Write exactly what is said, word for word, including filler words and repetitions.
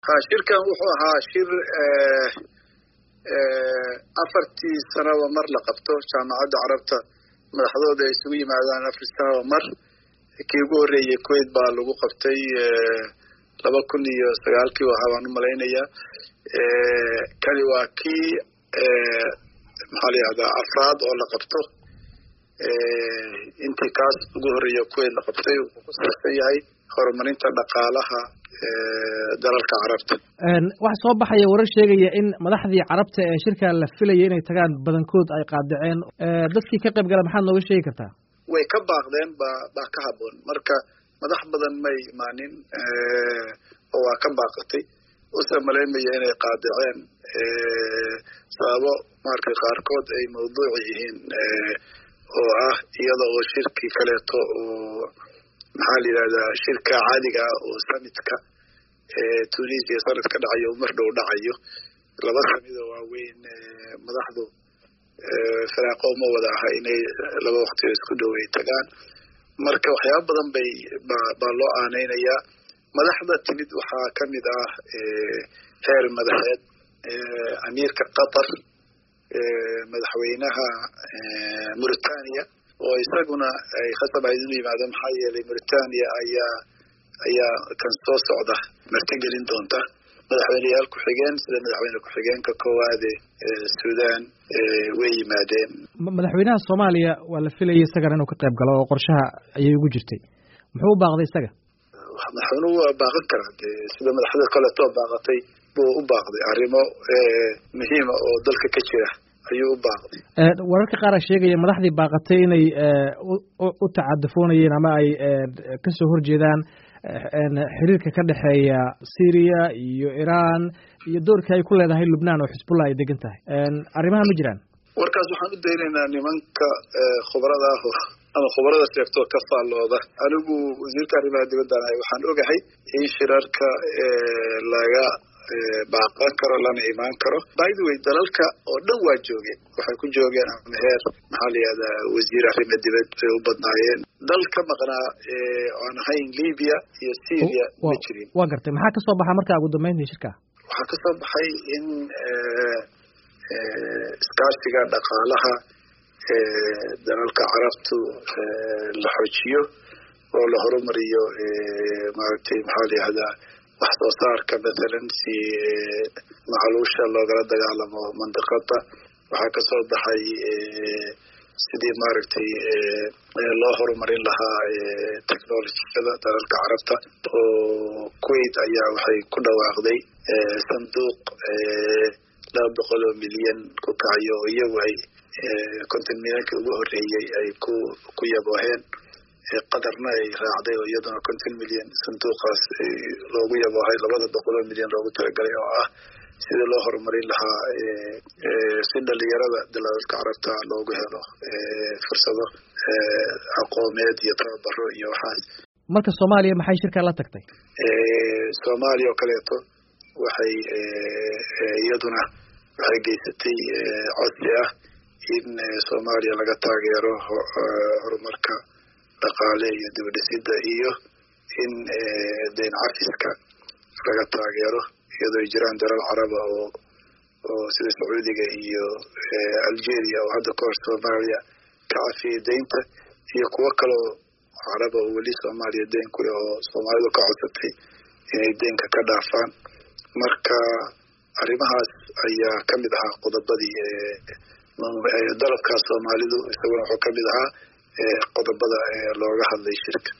ha shirkan wuxuu ahaa shir afartii sanaba mar la qabto jaamacadda carabta madaxdooda ay isugu yimaadaan afar sanaba mar kii ugu horreeyay Kuwait baa lagu qabtay laba kun iyo sagaalkii waxa aan u malaynayaa kani waa kii maxaa la yiraahdaa afraad oo la qabto intii kaas ugu horreeyay Kuwait la qabtay wuxuu ku saabsan yahay horumarinta dhaqaalaha dalalka carabta. een wax soo baxaya warar sheegaya in madaxdii carabta ee shirka la filayay inay tagaan badankood ay qaadaceen dadkii ka qayb galay maxaad nooga sheegi kartaa? way ka baaqdeen ba ba ka haboon marka madax badan may imaanin oo waa ka baaqatay oo samaleemaya inay qaadaceen sababo marka qaarkood ay mawduuc yihiin oo ah iyada oo shirki kaleeto oo maxaa la yiraahdaa shirka caadiga oo samitka ee Tunisia sanadka dhacayo mar dhow dhacayo laba sanad oo waaweyn madaxdu faraaqo ma wada ahay inay laba waqti isku dhow ay tagaan marka waxyaabo badan bay ba loo aaneynaya madaxda timid waxaa kamid ah heer madaxeed amiirka Qatar madaxweynaha Mauritania oo isaguna ay khasab ay u yimaado maxaa yeelay Mauritania ayaa ayaa kan soo socda martigelin doonta madaxweynayaal ku xigeen sida madaxweyne ku xigeenka koowaad ee Suudaan way yimaadeen madaxweynaha Soomaaliya waa la filayay isaga inuu ka qayb galo oo qorshaha ayay ugu jirtay muxuu baaqday isaga madaxweynuhu waa baaqan karaa sida madaxda kale too baaqatay buu u baaqday arrimo muhiim ah oo dalka ka jira ayuu u baaqday ee wararka qaar ay sheegayeen madaxdii baaqatay inay u tacaddufoonayeen ama ay ka soo horjeedaan xiriirka ka dhaxeeya Syria iyo Iran iyo doorka ay ku leedahay Lebanon oo Hezbollah ay degan tahay arrimaha ma jiraan warkaas waxaan u daynaynaa nimanka khibrada ah ama khibrada sector ka faalooda anigu wasiirka arrimaha dibadda waxaan ogahay in shirarka laga baaqan karo lana imaan karo by the way dalalka oo dhan waa joogeen waxay ku joogeen ama heer maxaa la yiraahdaa wasiir arrimaha dibadda u badnaayeen dalka maqnaa aan ahayn Libya iyo Syria ma jirin waa gartay maxaa ka soo baxay markaa ugu dambeyntii shirka waxaa ka soo baxay in iskaashiga dhaqaalaha dalalka carabtu la xoojiyo oo la horumariyo maaragtay maxaa la yiraahdaa wax soo saarka matalan si macluusha loogala dagaalamo mandiqada waxaa ka soo baxay sidii maaragtay loo horumarin lahaa technology-da dalalka carabta oo Kuwait ayaa waxay ku dhawaaqday sanduuq laba boqol oo milyan ku kacayo iyagu ay konton milyanka ugu horreeyay ay ku ku yabooheen qadarna ay raacday oo iyaduna konton milyan sanduuqaas loogu yaboohay labada boqol oo milyan loogu talagalay oo ah sidii loo horumarin lahaa si dhalinyarada dalalka carabta loogu helo fursado aqooneed iyo tababaro iyo waxaas marka Soomaaliya maxay shirka la tagtay Soomaaliya oo kaleeto waxay iyaduna waxay geysatay codsi ah in Soomaaliya laga taageero horumarka dhaqaale iyo dibadhisidda iyo in deyn cafiska laga taageero iyadoo jiraan dalal carab oo oo sida Sacuudiga iyo Algeria oo hadda ka hor Soomaaliya ka cafiyay deynta iyo kuwo kale oo carab oo weli Soomaaliya deyn ku leh oo Soomaalidu ka codsatay inay deynka ka dhaafaan marka arrimahaas ayaa kamid ahaa qodobadii dalabka Soomaalidu isaguna wuxuu kamid ahaa qodobada looga hadlay shirka